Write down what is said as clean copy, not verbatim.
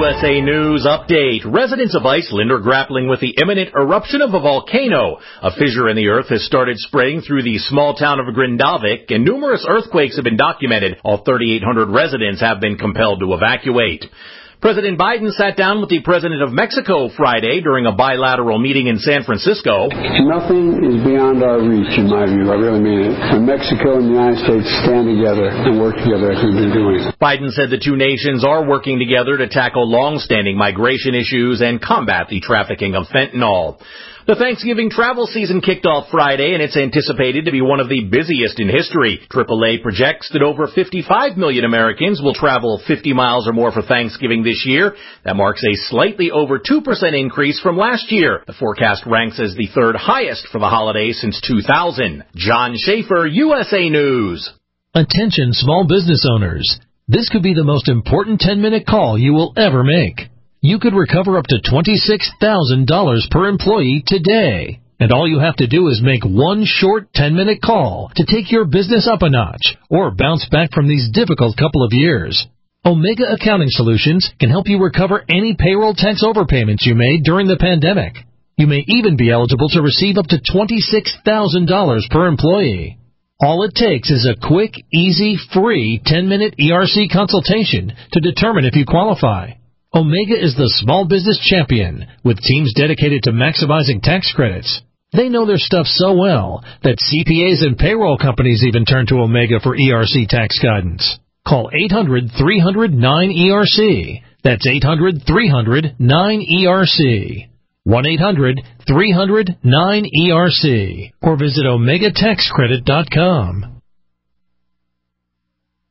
USA News Update. Residents of Iceland are grappling with the imminent eruption of a volcano. A fissure in the earth has started spraying through the small town of Grindavik, and numerous earthquakes have been documented. All 3,800 residents have been compelled to evacuate. President Biden sat down with the President of Mexico Friday during a bilateral meeting in San Francisco. Nothing is beyond our reach, in my view. I really mean it. When Mexico and the United States stand together and work together as we've been doing. Biden said the two nations are working together to tackle long-standing migration issues and combat the trafficking of fentanyl. The Thanksgiving travel season kicked off Friday, and it's anticipated to be one of the busiest in history. AAA projects that over 55 million Americans will travel 50 miles or more for Thanksgiving this year. That marks a slightly over 2% increase from last year. The forecast ranks as the third highest for the holiday since 2000. John Schaefer, USA News. Attention small business owners. This could be the most important 10-minute call you will ever make. You could recover up to $26,000 per employee today. And all you have to do is make one short 10-minute call to take your business up a notch or bounce back from these difficult couple of years. Omega Accounting Solutions can help you recover any payroll tax overpayments you made during the pandemic. You may even be eligible to receive up to $26,000 per employee. All it takes is a quick, easy, free 10-minute ERC consultation to determine if you qualify. Omega is the small business champion with teams dedicated to maximizing tax credits. They know their stuff so well that CPAs and payroll companies even turn to Omega for ERC tax guidance. Call 800-300-9ERC. That's 800-300-9ERC. 1-800-300-9ERC. Or visit OmegaTaxCredit.com.